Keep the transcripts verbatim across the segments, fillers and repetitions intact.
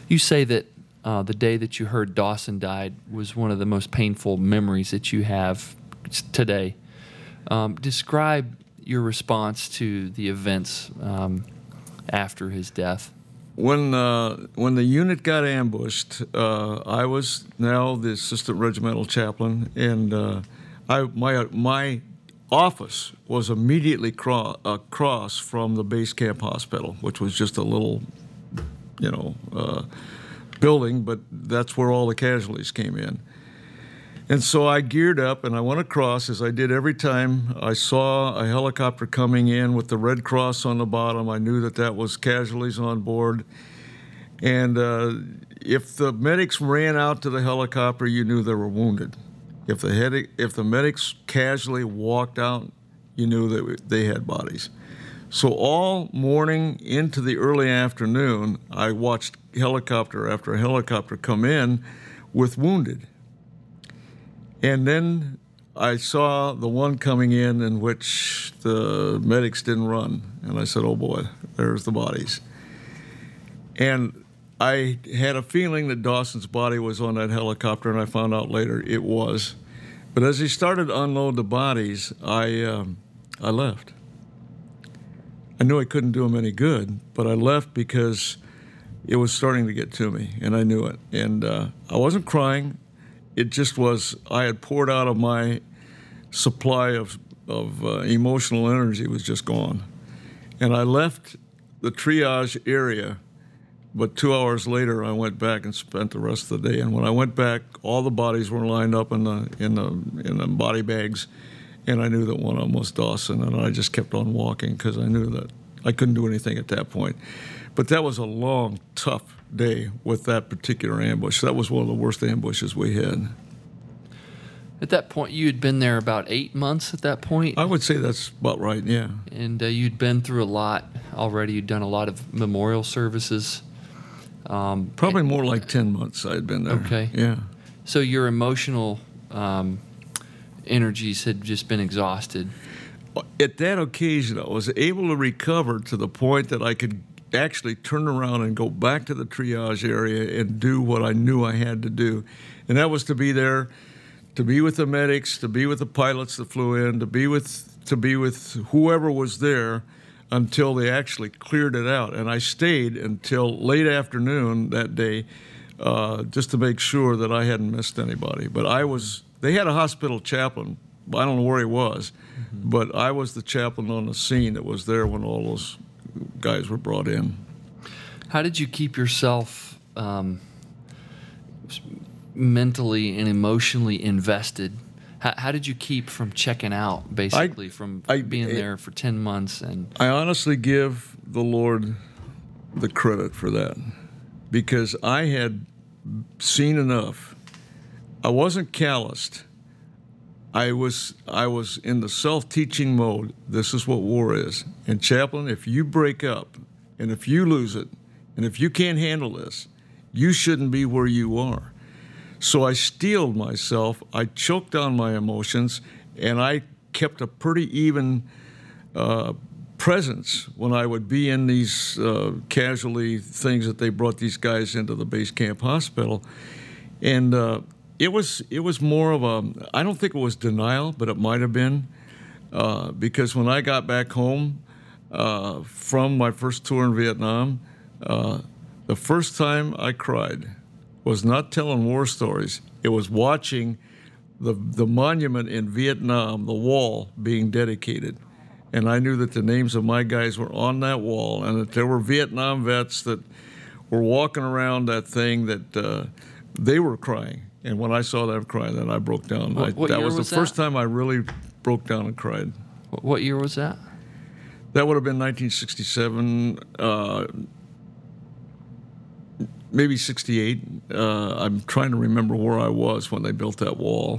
You say that uh, the day that you heard Dawson died was one of the most painful memories that you have today. Um, describe your response to the events um, after his death. When uh, when the unit got ambushed, uh, I was now the assistant regimental chaplain, and uh, I my my office was immediately cro- across from the base camp hospital, which was just a little, you know, uh, building, but that's where all the casualties came in. And so I geared up and I went across, as I did every time I saw a helicopter coming in with the Red Cross on the bottom. I knew that that was casualties on board. And uh, if the medics ran out to the helicopter, you knew they were wounded. If the, head, if the medics casually walked out, you knew that they had bodies. So all morning into the early afternoon, I watched helicopter after helicopter come in with wounded. And then I saw the one coming in in which the medics didn't run. And I said, oh boy, there's the bodies. And I had a feeling that Dawson's body was on that helicopter, and I found out later it was. But as he started to unload the bodies, I, um, I left. I knew I couldn't do him any good, but I left because it was starting to get to me, and I knew it. And uh, I wasn't crying. It just was, I had poured out of my supply of, of uh, emotional energy was just gone. And I left the triage area, but two hours later I went back and spent the rest of the day. And when I went back, all the bodies were lined up in the, in the, in the body bags, and I knew that one of them was Dawson, and I just kept on walking because I knew that I couldn't do anything at that point. But that was a long, tough day with that particular ambush. That was one of the worst ambushes we had. At that point, you had been there about eight months at that point? I would say that's about right, yeah. And uh, you'd been through a lot already. You'd done a lot of memorial services. Um, Probably and, more like ten months I had been there. Okay. Yeah. So your emotional um, energies had just been exhausted. At that occasion, I was able to recover to the point that I could actually turn around and go back to the triage area and do what I knew I had to do. And that was to be there, to be with the medics, to be with the pilots that flew in, to be with to be with whoever was there until they actually cleared it out. And I stayed until late afternoon that day uh, just to make sure that I hadn't missed anybody. But I was, they had a hospital chaplain. I don't know where he was, mm-hmm. but I was the chaplain on the scene that was there when all those guys were brought in. How did you keep yourself um, mentally and emotionally invested? How, how did you keep from checking out, basically, I, from I, being I, there for ten months? And I honestly give the Lord the credit for that, because I had seen enough. I wasn't calloused. I was I was in the self-teaching mode. This is what war is. And chaplain, if you break up, and if you lose it, and if you can't handle this, you shouldn't be where you are. So I steeled myself. I choked down my emotions, and I kept a pretty even uh, presence when I would be in these uh, casualty things that they brought these guys into the base camp hospital, and. Uh, It was it was more of a, I don't think it was denial, but it might have been, uh, because when I got back home uh, from my first tour in Vietnam, uh, the first time I cried was not telling war stories. It was watching the the monument in Vietnam, the wall, being dedicated. And I knew that the names of my guys were on that wall, and that there were Vietnam vets that were walking around that thing that uh, they were crying. And when I saw them cry, then I broke down. What, I, what that year was the was first that? time I really broke down and cried. What, what year was that? That would have been nineteen sixty-seven, uh, maybe sixty-eight. Uh, I'm trying to remember where I was when they built that wall.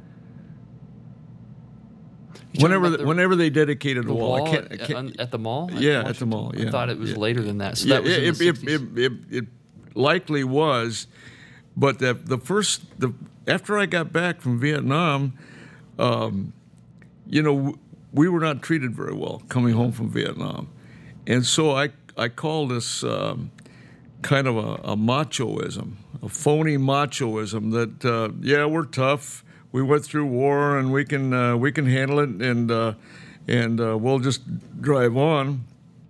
Whenever, the, the, whenever they dedicated the the wall, wall I can't, I at, can't, at the mall. At yeah, at the mall. Yeah, I thought it was yeah. later than that. So yeah, that was it, in it, the it, sixties. it, it, it likely was, but the the first the after I got back from Vietnam, um, you know, we were not treated very well coming home from Vietnam, and so I I called this um, kind of a, a machoism, a phony machoism that uh, yeah, we're tough. We went through war and we can uh, we can handle it, and uh, and uh, we'll just drive on.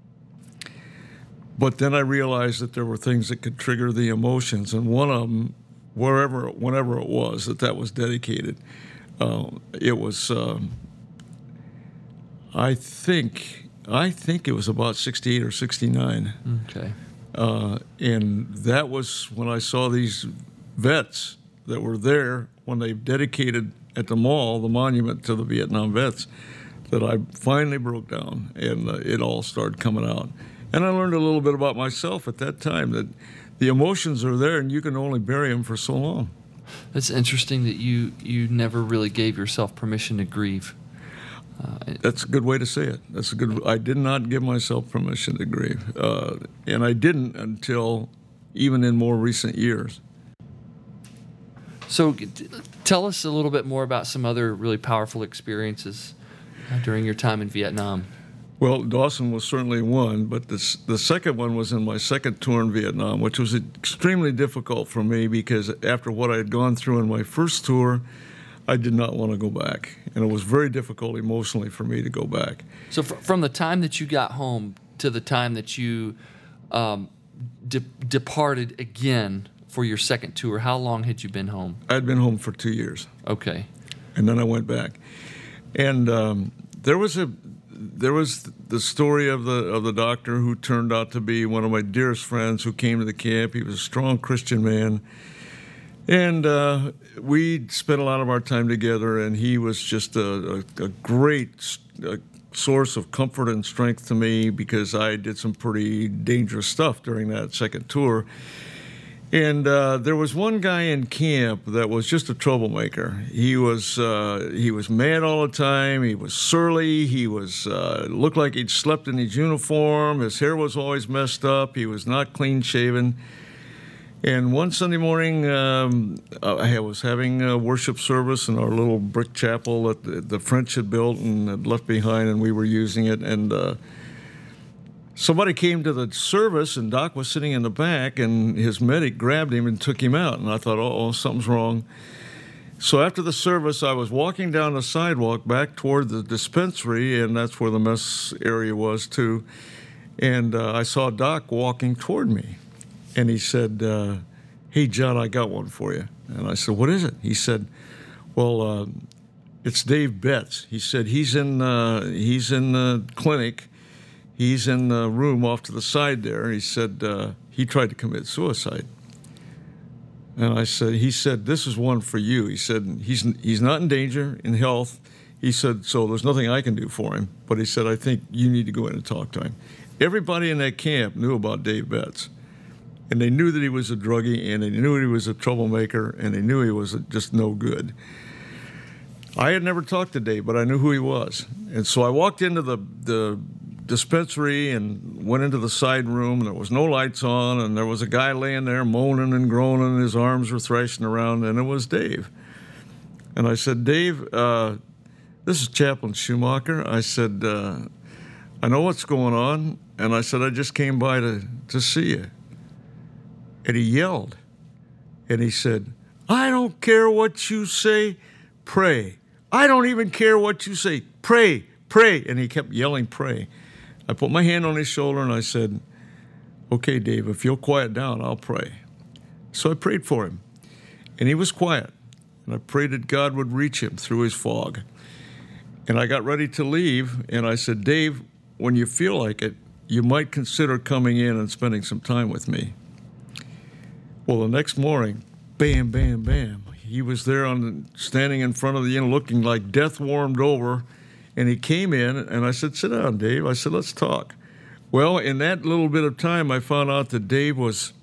But then I realized that there were things that could trigger the emotions, and one of them, wherever, whenever it was that that was dedicated, uh, it was. Um, I think I think it was about sixty-eight or sixty-nine. Okay. Uh, and that was when I saw these vets that were there when they dedicated at the mall the monument to the Vietnam vets, that I finally broke down, and uh, it all started coming out. And I learned a little bit about myself at that time, that the emotions are there and you can only bury them for so long. It's interesting that you, you never really gave yourself permission to grieve. Uh, That's a good way to say it. That's a good. I did not give myself permission to grieve, uh, and I didn't until even in more recent years. So, t- tell us a little bit more about some other really powerful experiences uh, during your time in Vietnam. Well, Dawson was certainly one, but the the second one was in my second tour in Vietnam, which was extremely difficult for me because after what I had gone through in my first tour, I did not want to go back, and it was very difficult emotionally for me to go back. So fr- from the time that you got home to the time that you um, de- departed again for your second tour, how long had you been home? I'd been home for two years. Okay. And then I went back. And um, there was a there was the story of the of the doctor who turned out to be one of my dearest friends who came to the camp. He was a strong Christian man. And uh, we spent a lot of our time together, and he was just a, a, a great a source of comfort and strength to me because I did some pretty dangerous stuff during that second tour. And uh, there was one guy in camp that was just a troublemaker. He was uh, he was mad all the time. He was surly. He was uh, looked like he'd slept in his uniform. His hair was always messed up. He was not clean shaven. And one Sunday morning, um, I was having a worship service in our little brick chapel that the, the French had built and had left behind, and we were using it. And uh, somebody came to the service, and Doc was sitting in the back, and his medic grabbed him and took him out. And I thought, oh, something's wrong. So after the service, I was walking down the sidewalk back toward the dispensary, and that's where the mess area was, too. And uh, I saw Doc walking toward me. And he said, uh, hey, John, I got one for you. And I said, what is it? He said, well, uh, it's Dave Betts. He said, he's in uh, he's in the clinic. He's in the room off to the side there. He said, uh, he tried to commit suicide. And I said, he said, this is one for you. He said, he's he's not in danger in health. He said, so there's nothing I can do for him. But he said, I think you need to go in and talk to him. Everybody in that camp knew about Dave Betts. And they knew that he was a druggie, and they knew he was a troublemaker, and they knew he was just no good. I had never talked to Dave, but I knew who he was. And so I walked into the, the dispensary and went into the side room, and there was no lights on, and there was a guy laying there moaning and groaning, and his arms were thrashing around, and it was Dave. And I said, Dave, uh, this is Chaplain Schumacher. I said, uh, I know what's going on, and I said, I just came by to, to see you. And he yelled, and he said, I don't care what you say, pray. I don't even care what you say, pray, pray. And he kept yelling, pray. I put my hand on his shoulder, and I said, okay, Dave, if you'll quiet down, I'll pray. So I prayed for him, and he was quiet. And I prayed that God would reach him through his fog. And I got ready to leave, and I said, Dave, when you feel like it, you might consider coming in and spending some time with me. Well, the next morning, bam, bam, bam, he was there on the, standing in front of the inn looking like death warmed over, and he came in, and I said, sit down, Dave. I said, let's talk. Well, in that little bit of time, I found out that Dave was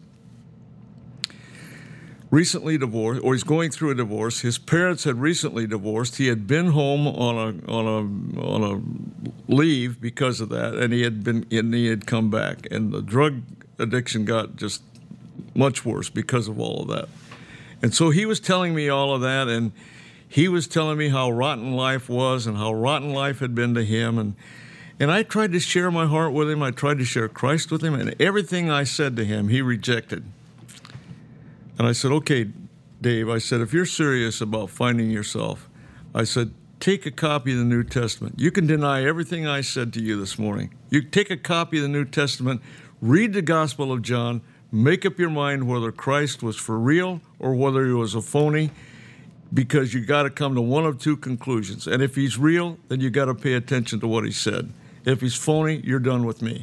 recently divorced, or he's going through a divorce. His parents had recently divorced. He had been home on a on a on a leave because of that, and he had been and he had come back, and the drug addiction got just much worse because of all of that. And so he was telling me all of that, and he was telling me how rotten life was and how rotten life had been to him. And And I tried to share my heart with him. I tried to share Christ with him. And everything I said to him, he rejected. And I said, okay, Dave, I said, if you're serious about finding yourself, I said, take a copy of the New Testament. You can deny everything I said to you this morning. You take a copy of the New Testament, read the Gospel of John, make up your mind whether Christ was for real or whether he was a phony, because you got to come to one of two conclusions. And if he's real, then you got to pay attention to what he said. If he's phony, you're done with me.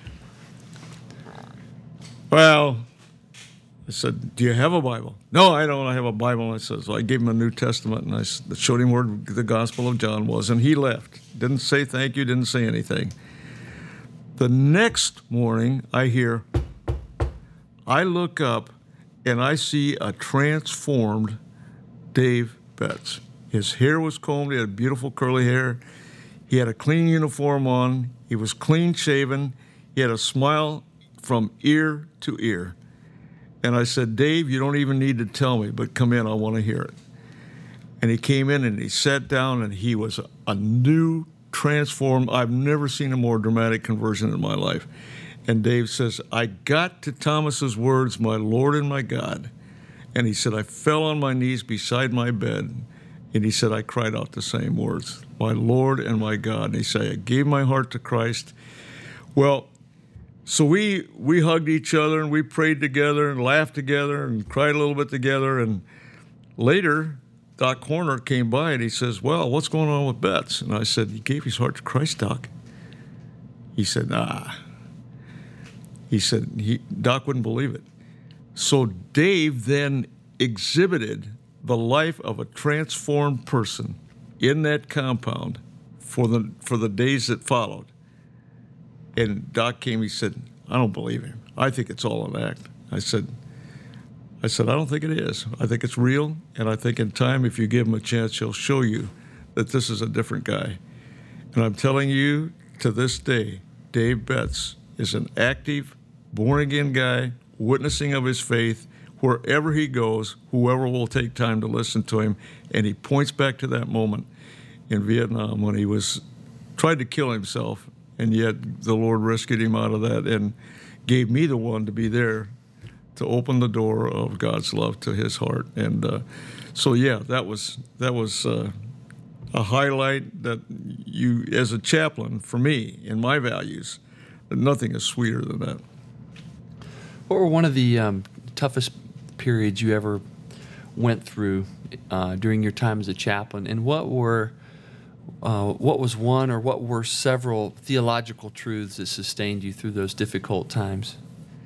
Well, I said, do you have a Bible? No, I don't have a Bible. I said, so I gave him a New Testament, and I showed him where the Gospel of John was, and he left. Didn't say thank you, didn't say anything. The next morning, I hear, I look up, and I see a transformed Dave Betts. His hair was combed. He had beautiful curly hair. He had a clean uniform on. He was clean shaven. He had a smile from ear to ear. And I said, Dave, you don't even need to tell me, but come in, I want to hear it. And he came in and he sat down, and he was a, a new, transformed, I've never seen a more dramatic conversion in my life. And Dave says, I got to Thomas's words, my Lord and my God. And he said, I fell on my knees beside my bed. And he said, I cried out the same words, my Lord and my God. And he said, I gave my heart to Christ. Well, so we we hugged each other, and we prayed together and laughed together and cried a little bit together. And later, Doc Horner came by, and he says, well, what's going on with Betts? And I said, he gave his heart to Christ, Doc. He said, nah. He said, he, Doc wouldn't believe it. So Dave then exhibited the life of a transformed person in that compound for the for the days that followed. And Doc came, he said, I don't believe him. I think it's all an act. I said, I said, I don't think it is. I think it's real, and I think in time, if you give him a chance, he'll show you that this is a different guy. And I'm telling you, to this day, Dave Betts is an active, born-again guy, witnessing of his faith. Wherever he goes, whoever will take time to listen to him, and he points back to that moment in Vietnam when he was tried to kill himself, and yet the Lord rescued him out of that and gave me the one to be there to open the door of God's love to his heart. And uh, so, yeah, that was that was uh, a highlight that you, as a chaplain, for me, in my values, nothing is sweeter than that. What were one of the um, toughest periods you ever went through uh, during your time as a chaplain, and what were uh, what was one or what were several theological truths that sustained you through those difficult times?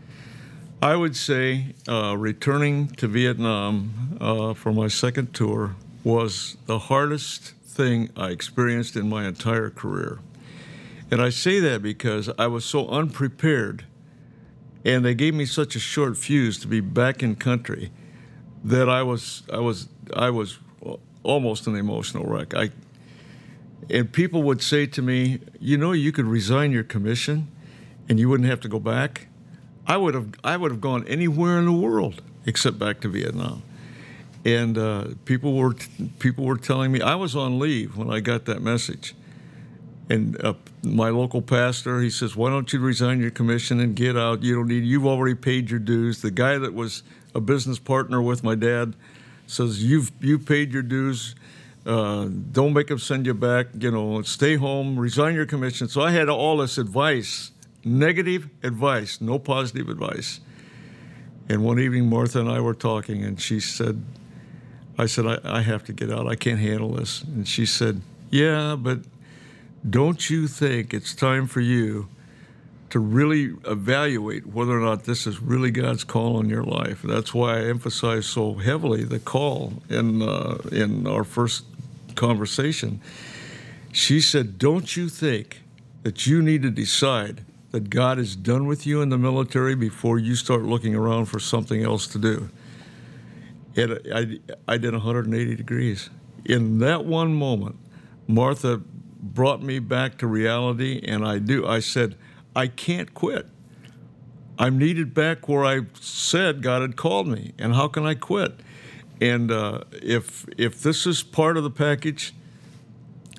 I would say uh, returning to Vietnam uh, for my second tour was the hardest thing I experienced in my entire career. And I say that because I was so unprepared, and they gave me such a short fuse to be back in country that I was I was I was almost an emotional wreck. I and people would say to me, you know, you could resign your commission and you wouldn't have to go back. I would have I would have gone anywhere in the world except back to Vietnam. And uh, people were people were telling me, I was on leave when I got that message. And uh, my local pastor, he says, why don't you resign your commission and get out? You don't need, you've already paid your dues. The guy that was a business partner with my dad says, you've you paid your dues. Uh, don't make him send you back. You know, stay home, resign your commission. So I had all this advice, negative advice, no positive advice. And one evening, Martha and I were talking, and she said, I said, I, I have to get out. I can't handle this. And she said, yeah, but don't you think it's time for you to really evaluate whether or not this is really God's call on your life? That's why I emphasize so heavily the call in uh, in our first conversation. She said, don't you think that you need to decide that God is done with you in the military before you start looking around for something else to do? And I, I did one hundred eighty degrees. In that one moment, Martha brought me back to reality, and I do. I said, I can't quit. I'm needed back where I said God had called me, and how can I quit? And uh, if if this is part of the package,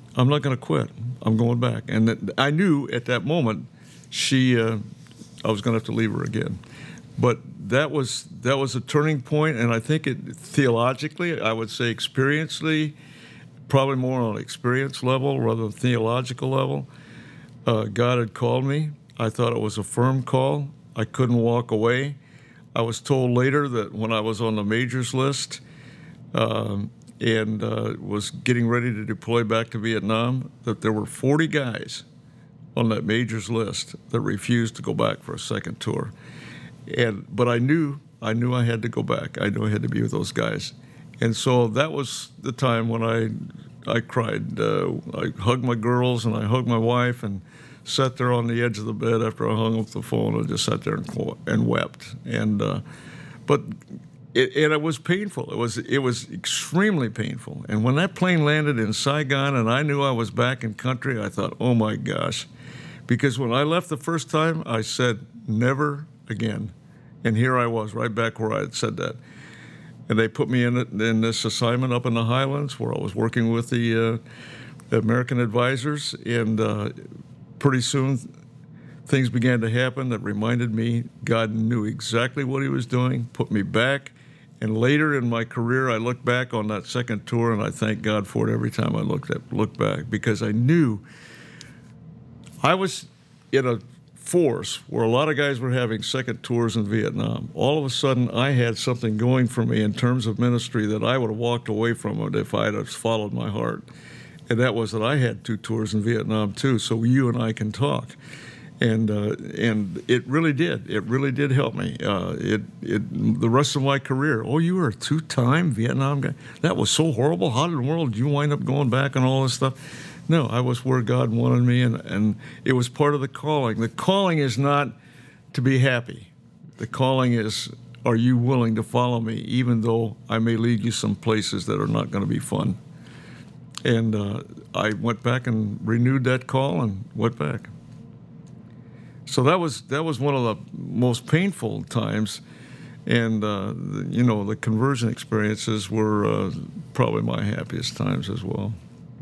I'm not going to quit. I'm going back. And that, I knew at that moment she, uh, I was going to have to leave her again. But that was that was a turning point, and I think it theologically, I would say experientially, probably more on an experience level rather than theological level. Uh, God had called me. I thought it was a firm call. I couldn't walk away. I was told later that when I was on the majors list um, and uh, was getting ready to deploy back to Vietnam, that there were forty guys on that majors list that refused to go back for a second tour. And but I knew I knew I had to go back. I knew I had to be with those guys. And so that was the time when I I cried. Uh, I hugged my girls and I hugged my wife and sat there on the edge of the bed after I hung up the phone and just sat there and, and wept. And uh, but it, and it was painful. It was it was extremely painful. And when that plane landed in Saigon and I knew I was back in country, I thought, oh my gosh, because when I left the first time, I said never again. And here I was, right back where I had said that. And they put me in in this assignment up in the Highlands where I was working with the, uh, the American advisors. And uh, pretty soon things began to happen that reminded me God knew exactly what he was doing, put me back. And later in my career, I look back on that second tour and I thank God for it every time I looked at, look back, because I knew I was in a force where a lot of guys were having second tours in Vietnam. All of a sudden, I had something going for me in terms of ministry that I would have walked away from it if I had followed my heart. And that was that I had two tours in Vietnam too, so you and I can talk. And uh, and it really did. It really did help me. Uh, it it the rest of my career. Oh, you were a two-time Vietnam guy? That was so horrible. How in the world did you wind up going back and all this stuff? No, I was where God wanted me, and, and it was part of the calling. The calling is not to be happy. The calling is, are you willing to follow me, even though I may lead you some places that are not going to be fun? And uh, I went back and renewed that call and went back. So that was that was one of the most painful times, and uh, the, you know, the conversion experiences were uh, probably my happiest times as well.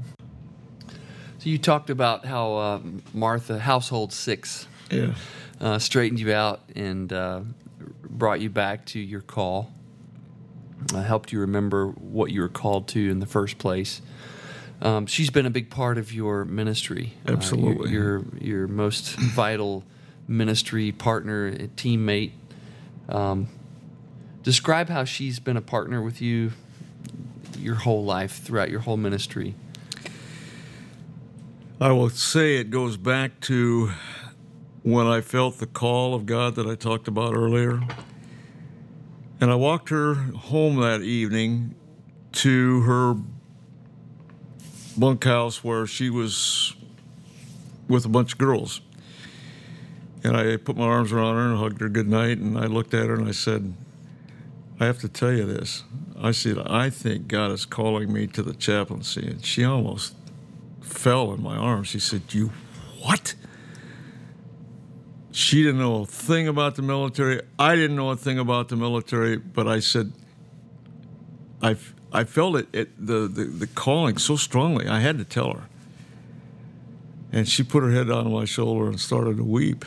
So you talked about how uh, Martha, household six, yeah. uh, straightened you out and uh, brought you back to your call, uh, helped you remember what you were called to in the first place. Um, she's been a big part of your ministry. Absolutely. Uh, your, your your most vital ministry partner, teammate. Um, describe how she's been a partner with you your whole life, throughout your whole ministry. I will say it goes back to when I felt the call of God that I talked about earlier. And I walked her home that evening to her bunkhouse where she was with a bunch of girls. And I put my arms around her and hugged her good night, and I looked at her and I said, I have to tell you this. I said, I think God is calling me to the chaplaincy. And she almost fell in my arms. She said, you what? She didn't know a thing about the military. I didn't know a thing about the military, but I said, I, I felt it, it the, the, the calling so strongly, I had to tell her. And she put her head on my shoulder and started to weep.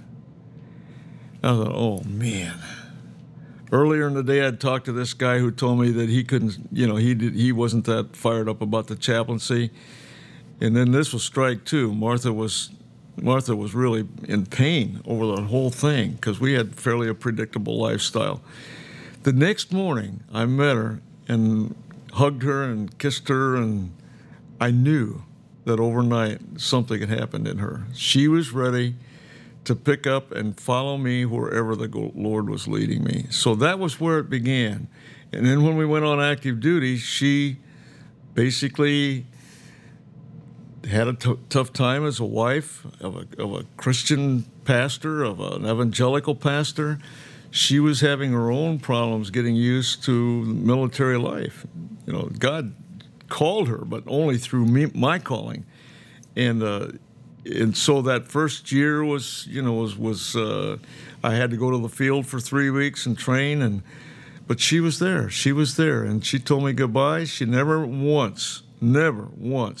I thought, oh, man. Earlier in the day, I'd talked to this guy who told me that he couldn't, you know, he did, he wasn't that fired up about the chaplaincy. And then this was strike two. Martha was Martha was really in pain over the whole thing because we had fairly a predictable lifestyle. The next morning, I met her and hugged her and kissed her, and I knew that overnight something had happened in her. She was ready to pick up and follow me wherever the Lord was leading me. So that was where it began. And then when we went on active duty, she basically had a t- tough time as a wife of a, of a Christian pastor, of an evangelical pastor. She was having her own problems getting used to military life. You know, God called her, but only through me, my calling. And uh, and so that first year was, you know, was was uh, I had to go to the field for three weeks and train, and but she was there. She was there, and she told me goodbye. She never once, never once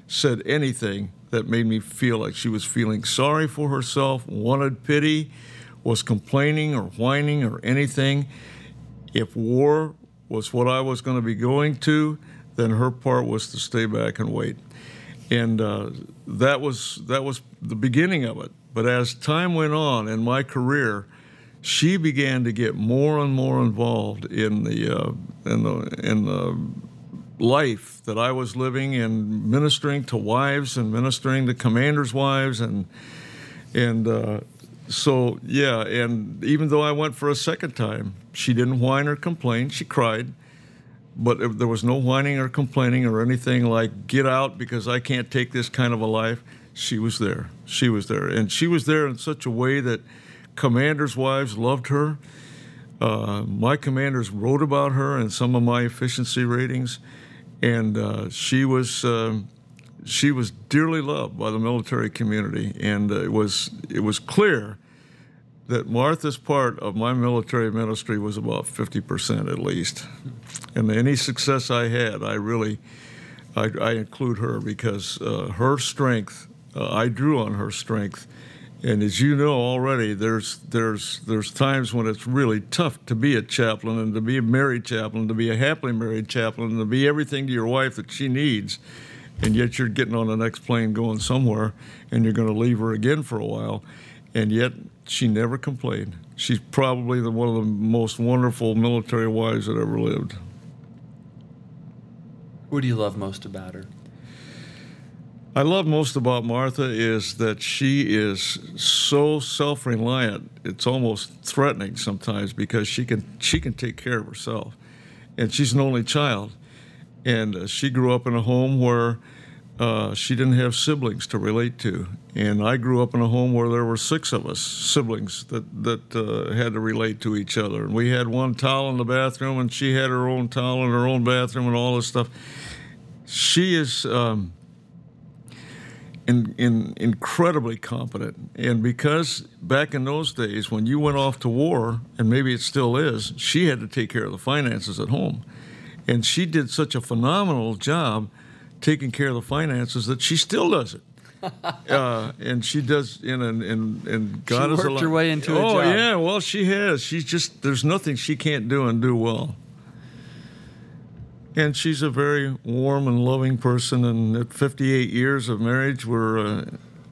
said anything that made me feel like she was feeling sorry for herself, wanted pity, was complaining or whining or anything. If war was what I was going to be going to, then her part was to stay back and wait. And uh, that was that was the beginning of it. But as time went on in my career, she began to get more and more involved in the uh, in the in the life that I was living, and ministering to wives and ministering to commanders' wives, and and uh, so yeah. And even though I went for a second time, she didn't whine or complain. She cried, but there was no whining or complaining or anything like "get out because I can't take this kind of a life." She was there. She was there, and she was there in such a way that commanders' wives loved her. Uh, my commanders wrote about her in some of my efficiency ratings, and uh, she was uh, she was dearly loved by the military community. And uh, it was it was clear that Martha's part of my military ministry was about fifty percent at least. And any success I had, I really I, I include her, because uh, her strength, uh, I drew on her strength. And as you know already, there's there's there's times when it's really tough to be a chaplain, and to be a married chaplain, to be a happily married chaplain, and to be everything to your wife that she needs, and yet you're getting on the next plane going somewhere, and you're going to leave her again for a while, and yet she never complained. She's probably the, one of the most wonderful military wives that ever lived. What do you love most about her? I love most about Martha is that she is so self-reliant. It's almost threatening sometimes, because she can she can take care of herself, and she's an only child, and uh, she grew up in a home where uh, she didn't have siblings to relate to, and I grew up in a home where there were six of us siblings that that uh, had to relate to each other, and we had one towel in the bathroom, and she had her own towel in her own bathroom, and all this stuff. She is. Um, In, in incredibly competent, and because back in those days when you went off to war, and maybe it still is, she had to take care of the finances at home, and she did such a phenomenal job taking care of the finances that she still does it. uh, and she does, in and and and God she is worked her way into oh, a job. Oh yeah, well she has. She's just there's nothing she can't do and do well. And she's a very warm and loving person, and at fifty-eight years of marriage, we're uh,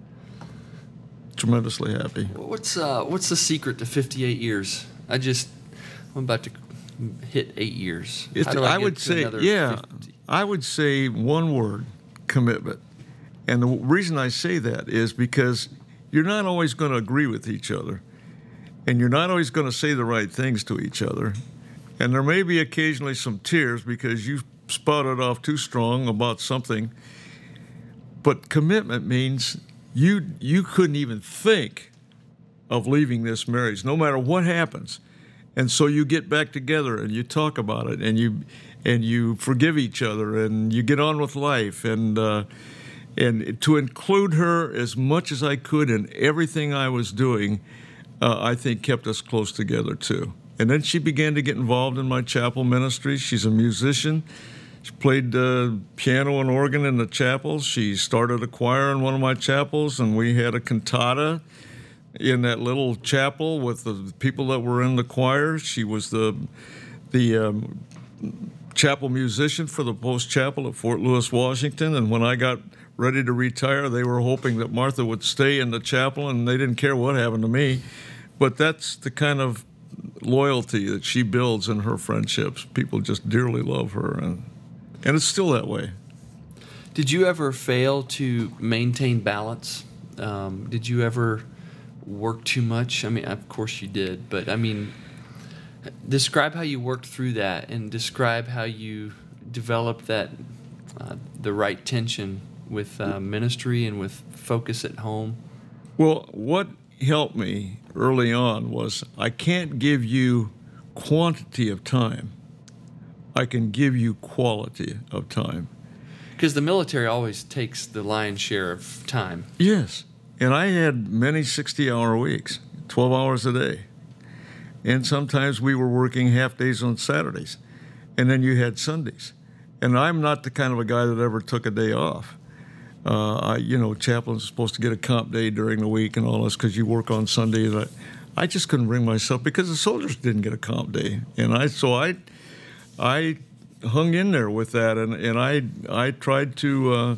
tremendously happy. What's uh, what's the secret to fifty-eight years? I just I'm about to hit eight years. It's, How do I, I get would to say, another yeah, fifty? I would say one word: commitment. And the reason I say that is because you're not always going to agree with each other, and you're not always going to say the right things to each other. And there may be occasionally some tears because you spouted off too strong about something. But commitment means you you couldn't even think of leaving this marriage, no matter what happens. And so you get back together and you talk about it, and you and you forgive each other, and you get on with life. And uh, and to include her as much as I could in everything I was doing, uh, I think kept us close together too. And then she began to get involved in my chapel ministry. She's a musician. She played uh, piano and organ in the chapels. She started a choir in one of my chapels, and we had a cantata in that little chapel with the people that were in the choir. She was the the um, chapel musician for the post chapel at Fort Lewis, Washington. And when I got ready to retire, they were hoping that Martha would stay in the chapel, and they didn't care what happened to me. But that's the kind of loyalty that she builds in her friendships. People just dearly love her, and and it's still that way. Did you ever fail to maintain balance? Um, did you ever work too much? I mean, of course you did, but I mean, describe how you worked through that, and describe how you developed that uh, the right tension with uh, ministry and with focus at home. Well, what helped me early on was I can't give you quantity of time. I can give you quality of time. Because the military always takes the lion's share of time. Yes. And I had many sixty-hour weeks, twelve hours a day. And sometimes we were working half days on Saturdays. And then you had Sundays. And I'm not the kind of a guy that ever took a day off. Uh, I, you know, chaplains are supposed to get a comp day during the week and all this because you work on Sunday. And I, I just couldn't bring myself because the soldiers didn't get a comp day, and I so I, I hung in there with that, and, and I I tried to uh,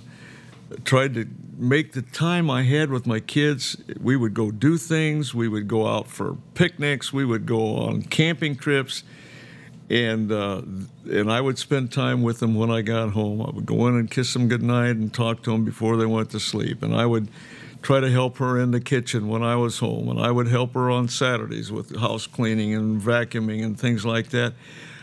tried to make the time I had with my kids. We would go do things. We would go out for picnics. We would go on camping trips. And uh, and I would spend time with them when I got home. I would go in and kiss them goodnight and talk to them before they went to sleep. And I would try to help her in the kitchen when I was home. And I would help her on Saturdays with house cleaning and vacuuming and things like that.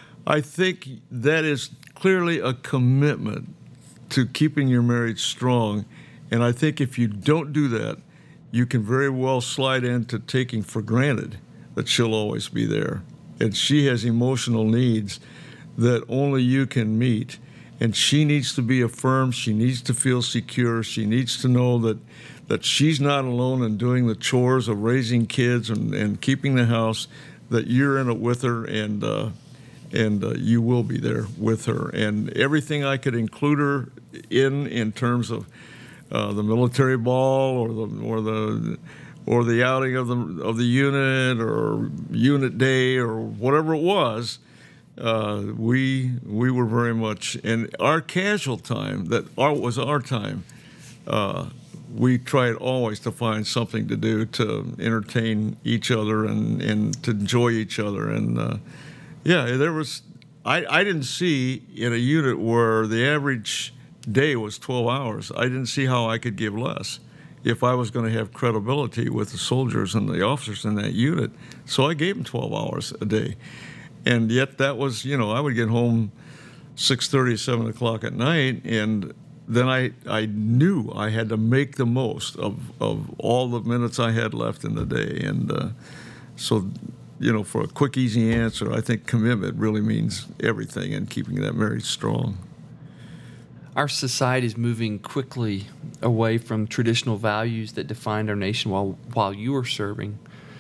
I think that is clearly a commitment to keeping your marriage strong. And I think if you don't do that, you can very well slide into taking for granted that she'll always be there. And she has emotional needs that only you can meet. And she needs to be affirmed. She needs to feel secure. She needs to know that, that she's not alone in doing the chores of raising kids and, and keeping the house, that you're in it with her, and uh, and uh, you will be there with her. And everything I could include her in, in terms of uh, the military ball or the or the or the outing of the of the unit or unit day or whatever it was, uh, we we were very much in our casual time that our, was our time. Uh, we tried always to find something to do to entertain each other and, and to enjoy each other. And uh, yeah, there was I, I didn't see in a unit where the average day was twelve hours. I didn't see how I could give less if I was going to have credibility with the soldiers and the officers in that unit. So I gave them twelve hours a day. And yet that was, you know, I would get home six thirty, seven o'clock at night, and then I, I knew I had to make the most of, of all the minutes I had left in the day. And uh, so, you know, for a quick, easy answer, I think commitment really means everything in keeping that marriage strong. Our society is moving quickly away from traditional values that defined our nation while while you were serving.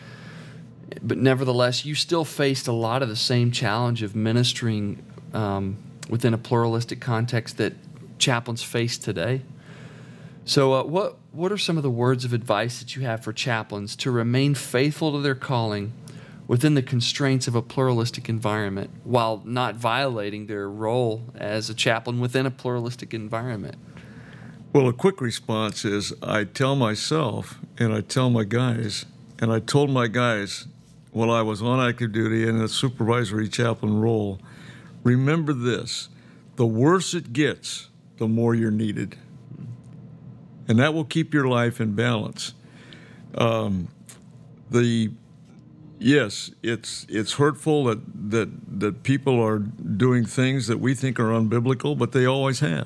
But nevertheless, you still faced a lot of the same challenge of ministering um, within a pluralistic context that chaplains face today. So uh, what, what are some of the words of advice that you have for chaplains to remain faithful to their calling within the constraints of a pluralistic environment while not violating their role as a chaplain within a pluralistic environment? Well, a quick response is I tell myself and I tell my guys, and I told my guys while I was on active duty in a supervisory chaplain role, remember this: the worse it gets, the more you're needed. And that will keep your life in balance. Um, the Yes, it's it's hurtful that, that that people are doing things that we think are unbiblical, but they always have.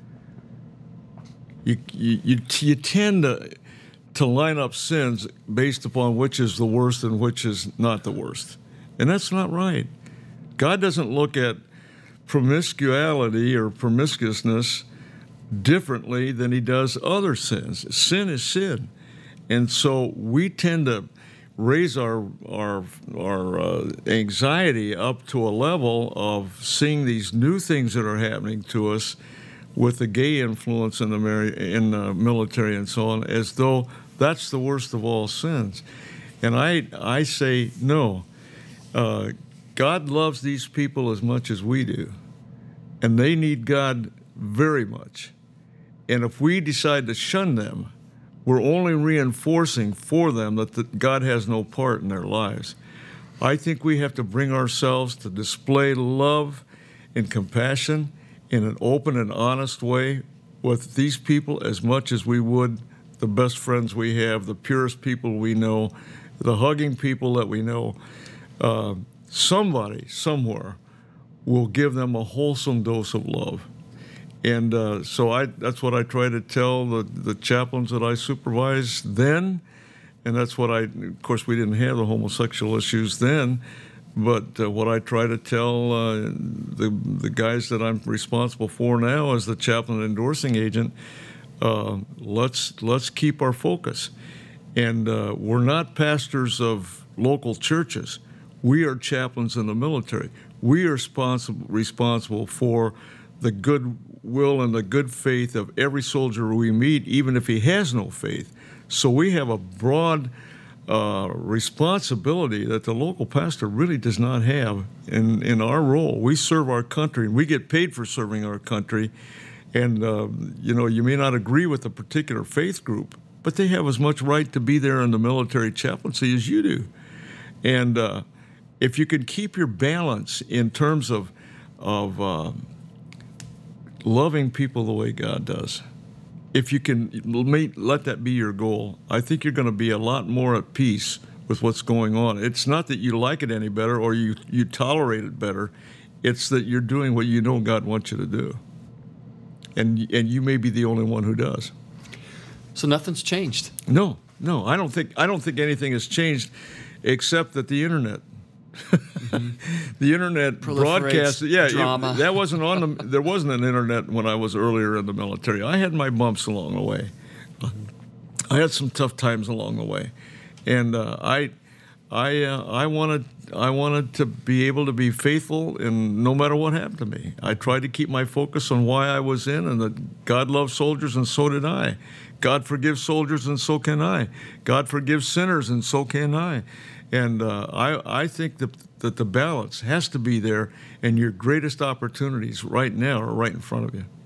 You you you, you tend to to line up sins based upon which is the worst and which is not the worst, and that's not right. God doesn't look at promiscuity or promiscuousness differently than He does other sins. Sin is sin, and so we tend to raise our our our uh, anxiety up to a level of seeing these new things that are happening to us with the gay influence in the mar- in the military and so on, as though that's the worst of all sins. And I I say no. Uh, God loves these people as much as we do, and they need God very much. And if we decide to shun them, we're only reinforcing for them that the, God has no part in their lives. I think we have to bring ourselves to display love and compassion in an open and honest way with these people as much as we would the best friends we have, the purest people we know, the hugging people that we know. Uh, somebody, somewhere, will give them a wholesome dose of love. And uh, so I, that's what I try to tell the, the chaplains that I supervised then, and that's what I, of course, we didn't have the homosexual issues then, but uh, what I try to tell uh, the the guys that I'm responsible for now as the chaplain endorsing agent, uh, let's let's keep our focus. And uh, we're not pastors of local churches. We are chaplains in the military. We are responsible responsible for the goodwill and the good faith of every soldier we meet, even if he has no faith. So we have a broad uh, responsibility that the local pastor really does not have in, in our role. We serve our country, and we get paid for serving our country. And, uh, you know, you may not agree with a particular faith group, but they have as much right to be there in the military chaplaincy as you do. And uh, if you can keep your balance in terms of, of uh, loving people the way God does, if you can let that be your goal, I think you're going to be a lot more at peace with what's going on. It's not that you like it any better or you, you tolerate it better. It's that you're doing what you know God wants you to do. And and you may be the only one who does. So nothing's changed? No, no. I don't think I don't think anything has changed except that the internet. Mm-hmm. The internet broadcast, yeah, drama. It, that wasn't on the. There wasn't an internet when I was earlier in the military. I had my bumps along the way. I had some tough times along the way, and uh, I, I, uh, I wanted, I wanted to be able to be faithful, and no matter what happened to me, I tried to keep my focus on why I was in, and that God loves soldiers, and so did I. God forgives soldiers, and so can I. God forgives sinners, and so can I. And uh, I, I think that, that the balance has to be there, and your greatest opportunities right now are right in front of you.